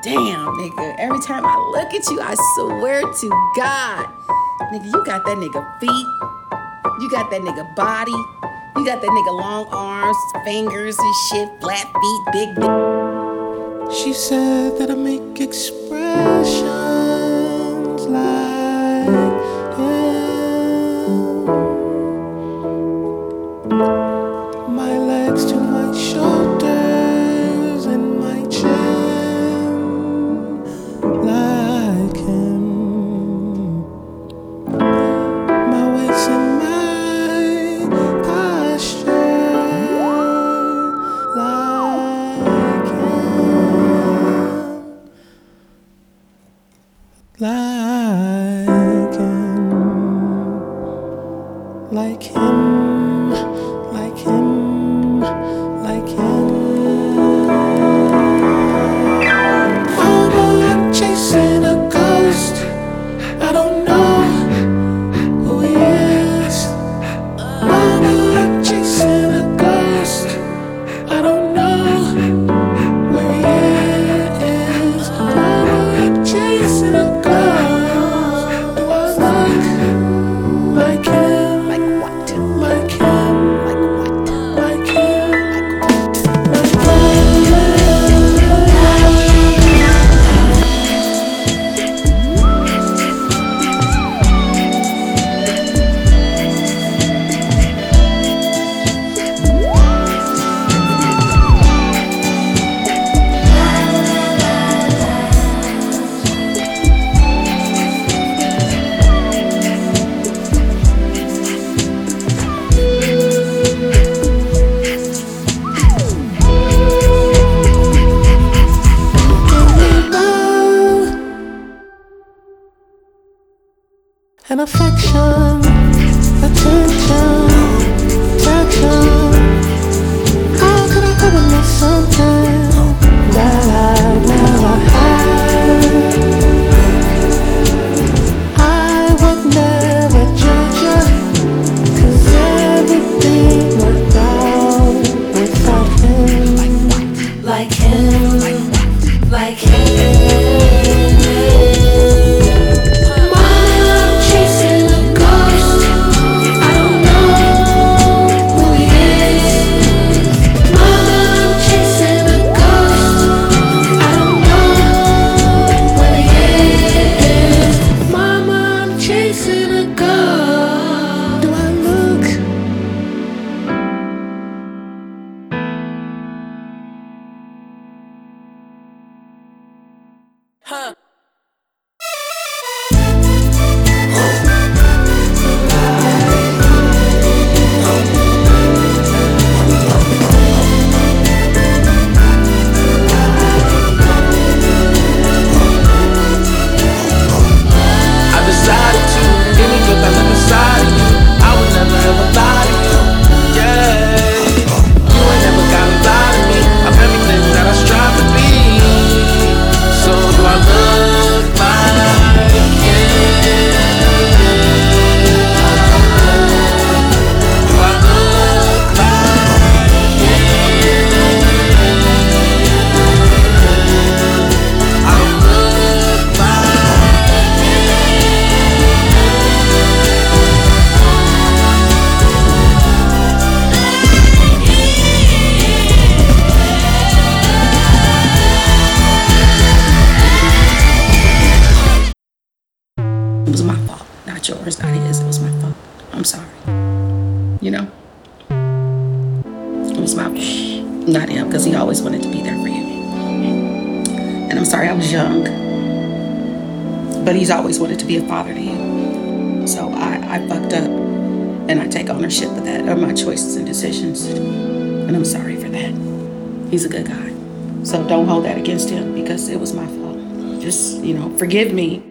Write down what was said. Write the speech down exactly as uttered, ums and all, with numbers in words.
damn, nigga. Every time I look at you, I swear to God, nigga, you got that nigga feet. You got that nigga body. You got that nigga long arms, fingers and shit, flat feet, big dick. She said that I make expressions like him. My legs to my shoulders and my chin like him. My waist and my posture like him. Like him. Like him. Like him. Like him. Mama, I'm chasing a ghost. I don't know who he is. Mama, I'm chasing a ghost. I don't know where he is. Mama, I'm chasing a ghost. Do I look like him? Like what? Like him? Like what? Like him? And affection, attention, protection. How could I ever miss something that I never had? I would never judge you, 'cause everything worked out without him. Like him, like him. Mom, chasing a ghost. I don't know who he is. Mom, chasing a ghost. I don't know where he is. Mama, I'm chasing a ghost. Do I look? Huh. I decided to, any joke I left inside of you, I would never ever lie to you, yeah. You ain't never gotta lie to me, I'm everything that I strive to be. So do I look like him? Do I look like him? I don't look It was my fault, not yours, not his. It was my fault. I'm sorry. You know? It was my fault, not him, because he always wanted to be there for you. And I'm sorry I was young, but he's always wanted to be a father to you. So I, I fucked up, and I take ownership of that, of my choices and decisions. And I'm sorry for that. He's a good guy. So don't hold that against him, because it was my fault. Just, you know, forgive me